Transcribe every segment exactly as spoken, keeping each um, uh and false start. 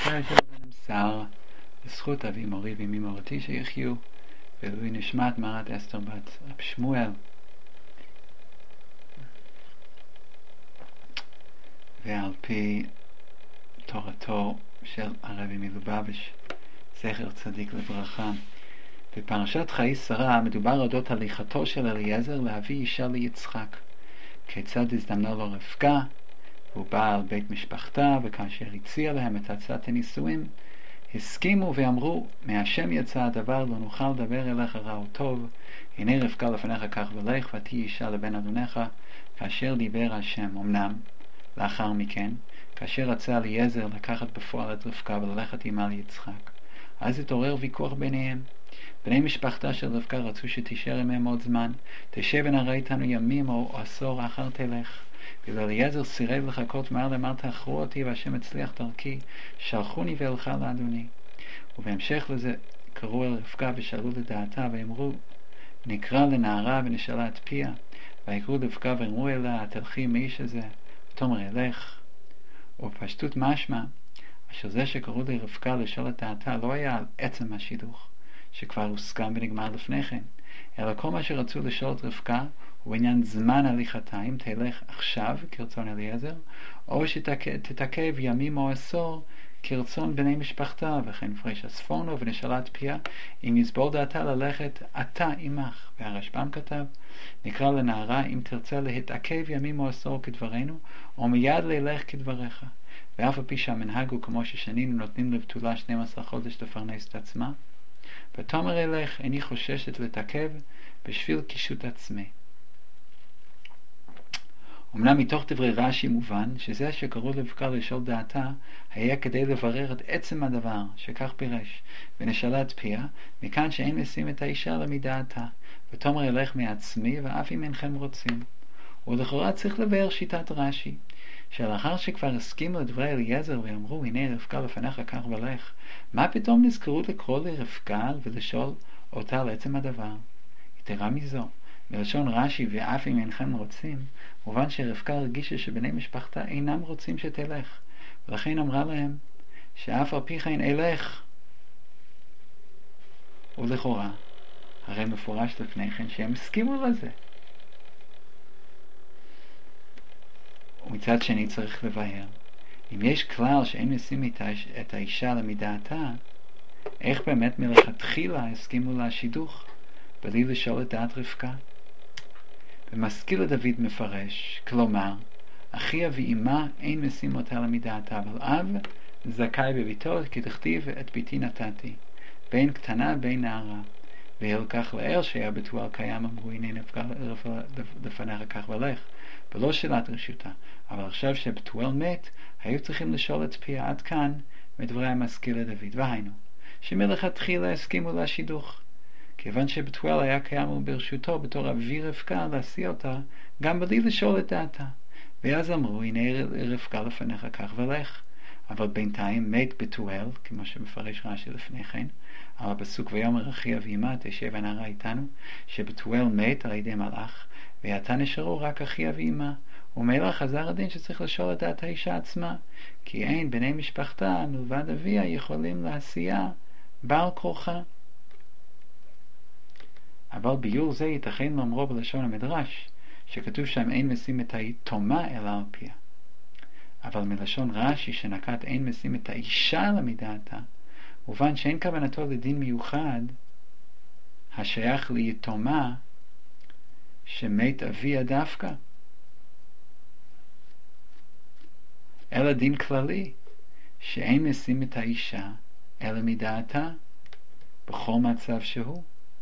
זכר של ונמסר לזכות אבי מורי ואמי מורתי שיחיו, ולוי נשמת מערת אסתר בת רב שמואל, ועל פי תורתו של הרבי מלובביץ' זכר צדיק לברכה. בפרשת חיי שרה מדובר אודות הליכתו של אליעזר להביא אישה ליצחק, כיצד הזדמנה לו רבקה, והוא בא על בית משפחתה, וכאשר הציע להם את הצעת הנישואין, הסכימו ואמרו, מהשם יצא הדבר, לא נוכל לדבר אליך רע או טוב, הנה רבקה לפניך כך ולך, ותהי אישה לבן אדונך, כאשר דיבר השם. אמנם לאחר מכן, כאשר רצה אליעזר לקחת בפועל את רבקה וללכת עמה ליצחק, אז התעורר ויכוח ביניהם. בני משפחתה של רבקה רצו שתישאר עמהם עוד זמן, תשב ונראה איתנו ימים או עשור אחר תלך. ואליעזר סירב לחכות מהר, אמר תאחרו אותי והשם הצליח דרכי, שלחוני ואלכה לאדוני. ובהמשך לזה קראו אל רבקה ושאלו לדעתה ואמרו, נקרא לנערה ונשאלה את פיה, ויקראו רבקה ואמרו אליה, תלכי מאיש הזה, ותאמר אלך. ובפשטות משמע, אשר זה שקראו לרבקה לשאול את דעתה לא היה על עצם השידוך שכבר הוסכם ונגמר לפני כן, אלא כל מה שרצו לשאול את רבקה הוא בעניין זמן הליכתה, אם תלך עכשיו כרצון אליעזר, או שתתעכב ימים או עשור כרצון בני משפחתה. וכן פריש אספורנו ונשאלה את פיה, אם יסבור דעתה ללכת עתה עמך. והרשב"ם כתב, נקרא לנערה אם תרצה להתעכב ימים או עשור כדברנו, או מיד ללך כדבריך. ואף על פי שהמנהג הוא כמו ששנינו נותנים לבתולה שנים עשר חודש לפרנס את עצמה, ותאמר אלך, איני חוששת לתעכב בשביל קישוט עצמי. אמנם מתוך דברי רש"י מובן שזה שקראו לרבקה לשאול דעתה היה כדי לברר את עצם הדבר, שכך פירש, ונשאלה את פיה, מכאן שאין משים את האישה למדעתה, ותאמר אלך מעצמי ואף אם אינכם רוצים. ולכאורה צריך לבאר שיטת רש"י, שלאחר שכבר הסכימו לדברי אליעזר ואמרו, הנה רבקה לפניך כך ולך, מה פתאום נזכרו לקרוא לרבקה ולשאול אותה על עצם הדבר? יתרה מזו, מלשון רש"י ואף אם אינכם רוצים, מובן שרבקה הרגישה שבני משפחתה אינם רוצים שתלך, ולכן אמרה להם שאף על פי כן אלך. ולכאורה הרי מפורש לפני כן שהם הסכימו לזה. ומצד שני צריך לבאר, אם יש כלל שאין משים את האישה למדעתה, איך באמת מלכתחילה הסכימו לשידוך בלי לשאול את דעת רבקה? ומשכיל לדוד מפרש, כלומר, אחיה ואימה אין משים אותה למדעתה, אבל אב זכאי בביתו, כי תכתיב את ביתי נתתי, בין קטנה בין נערה. ואל כך לאל שהיה בתואר קיים, אמרו הנה נפגע לפניך כך ולך, ולא שאלת רשותה. אבל עכשיו שבתואל מת, היו צריכים לשאול את פיה. עד כאן מדברי המשכיל לדוד. והיינו, שמלכתחילה הסכימו לשידוך, כיוון שבתואל היה קיים וברשותו בתור אבי רבקה להשיא אותה, גם בלי לשאול את דעתה. ואז אמרו, הנה רבקה לפניך כך ולך. אבל בינתיים מת בתואל, כמו שמפרש רש"י לפני כן, אבל בפסוק ויאמר אחיה ואימה תשב הנערה איתנו, שבתואל מת על ידי מלאך, ועתה נשארו רק אחיה ואימה. ומילא חזר הדין שצריך לשאול את דעת האישה עצמה, כי אין בני משפחתה מלבד אביה יכולים להשיאה בעל כורחה. אבל ביור זה ייתכן לאמרו בלשון המדרש, שכתוב שם אין משים את היתומה אלא על פיה. אבל מלשון רש"י שנקט אין משים את האישה למדעתה, מובן שאין כוונתו לדין מיוחד השייך ליתומה שמת אביה דווקא, אלא דין כללי שאין משים את האישה אלא מדעתה בכל מצב שהוא.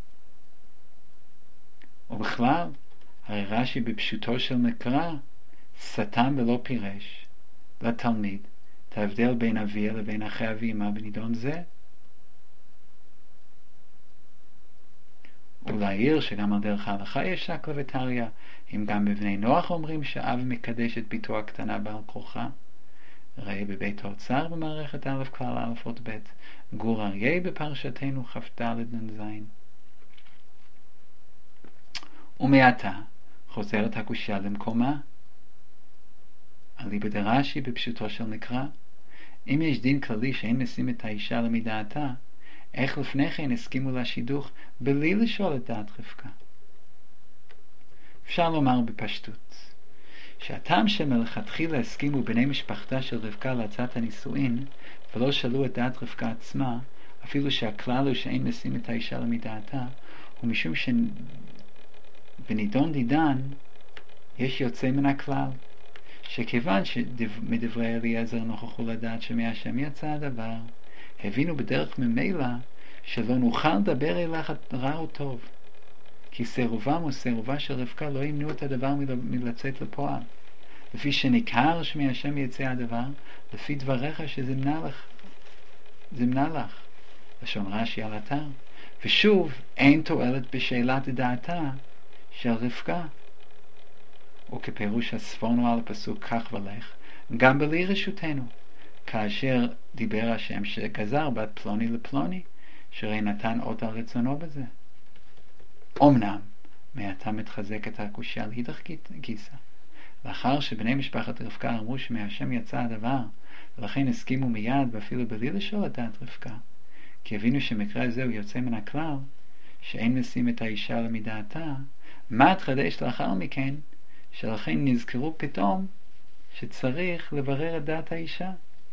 ובכלל, הרי רש"י בפשוטו של מקרא סתם ולא פירש לתלמיד את ההבדל בין אביה לבין אחיה ואימה בנידון זה. ולהעיר שגם על דרך ההלכה יש שקלא וטריא, אם גם בבני נוח אומרים שאב מקדש את ביתו הקטנה בעל כורחה. ראה בבית האוצר במערכת א' כלל א' עוד ב', גור אריה בפרשתנו כ"ד נ"ז. ומעתה חוזרת הקושיה למקומה. אליבא דרש"י בפשוטו של מקרא, אם יש דין כללי שאין משים את האישה למדעתה, איך לפני כן הסכימו לשידוך בלי לשאול את דעת רבקה? אפשר לומר בפשטות, שהטעם שמלכתחילה הסכימו בני משפחתה של רבקה להצעת הנישואין, ולא שאלו את דעת רבקה עצמה, אפילו שהכלל הוא שאין משים את האישה למדעתה, הוא משום שבנידון דידן יש יוצא מן הכלל, שכיוון שמדברי אליעזר נוכחו לדעת שמהשם יצא הדבר, הבינו בדרך ממילא שלא נוכל לדבר אלך רע או טוב, כי סירובם או סירובה של רבקה לא ימנעו את הדבר מלצאת לפועל. לפי שניכר שמהשם יצא הדבר, לפי דבריך שזמנה לך, זמנה לך. לשון רש"י על אתר. ושוב, אין תועלת בשאלת דעתה של רבקה. וכפירוש הספורנו על הפסוק כך ולך, גם בלי רשותנו, כאשר דיבר השם שגזר בת פלוני לפלוני, שראי נתן אות על רצונו בזה. אמנם, מעתה מתחזק את הקושיה על הידך גיסא. לאחר שבני משפחת רבקה אמרו שמהשם יצא הדבר, ולכן הסכימו מיד ואפילו בלי לשאול את דעת רבקה, כי הבינו שמקרה זה הוא יוצא מן הכלל, שאין משים את האישה למדעתה, מה התחדש לאחר מכן, שלכן נזכרו פתאום שצריך לברר את דעת האישה.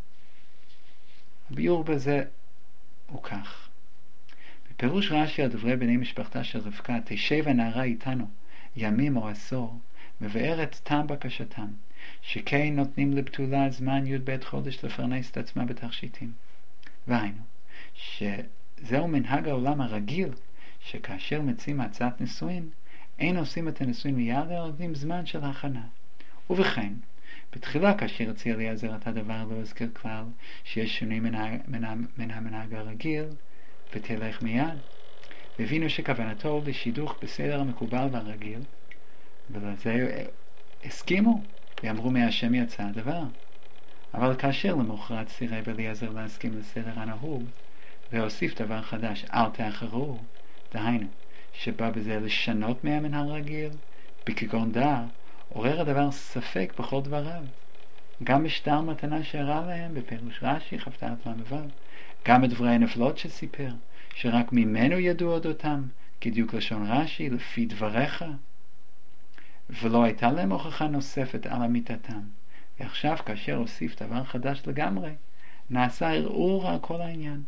הביאור בזה הוא כך. בפירוש רש"י על דברי בני משפחתה של רבקה, תשב הנערה איתנו ימים או עשור, מבאר את טעם בקשתם, שכן נותנים לבתולה זמן י' ב' חודש לפרנס את עצמה בתכשיטים. והיינו, שזהו מנהג העולם הרגיל, שכאשר מציעים הצעת נישואין, אין עושים את הנישואין מיד, אלא נותנים זמן של הכנה. ובכן, בתחילה כאשר הציע אליעזר את הדבר לא הזכיר כלל שיש שינוי מן, מן, מן המנהג הרגיל, ותלך מיד. והבינו שכוונתו לשידוך בסדר המקובל והרגיל, ולזה הסכימו, ואמרו מהשם יצא הדבר. אבל כאשר למחרת סירב אליעזר להסכים לסדר הנהוג, והוסיף דבר חדש, אל תאחרו, דהיינו, שבא בזה לשנות מהמנהג הרגיל, בכגון דע, עורר הדבר ספק בכל דבריו. גם בשטר מתנה שהראה להם בפירוש רש"י כ"ט למ"ו, גם בדברי הנפלות שסיפר, שרק ממנו ידעו אודותם, כדיוק לשון רש"י, לפי דבריך, ולא הייתה להם הוכחה נוספת על אמיתתם. ועכשיו כאשר הוסיף דבר חדש לגמרי, נעשה ערעור על כל העניין.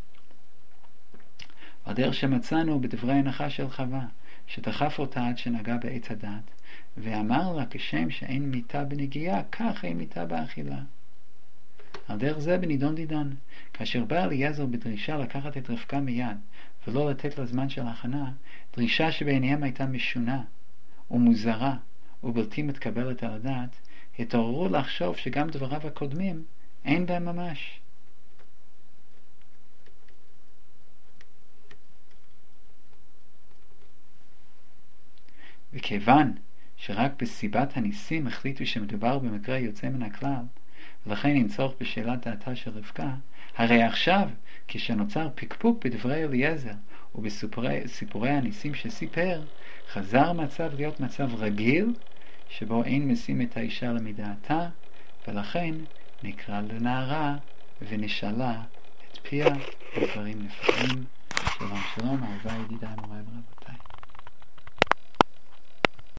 הדרך שמצאנו בדברי הנחה של חווה, שדחף אותה עד שנגע בעץ הדת, ואמר לה כשם שאין מיטה בנגיעה, כך אין מיטה באכילה. על דרך זה בנידון דידן, כאשר בא אליעזר בדרישה לקחת את רבקה מיד, ולא לתת לה זמן של הכנה, דרישה שבעיניהם הייתה משונה, ומוזרה, ובלתי מתקבלת על הדעת, התעוררו לחשוב שגם דבריו הקודמים אין בהם ממש. וכיוון שרק בסיבת הניסים החליטו שמדובר במקרה יוצא מן הכלל, ולכן אין צורך בשאלת דעתה של רבקה, הרי עכשיו, כשנוצר פקפוק בדברי אליעזר ובסיפורי הניסים שסיפר, חזר המצב להיות מצב רגיל, שבו אין משים את האישה למדעתה, ולכן נקרא לנערה ונשאלה את פיה בדברים נפלאים. שלום שלום, אהובה ידידה מוריי ורבותיי.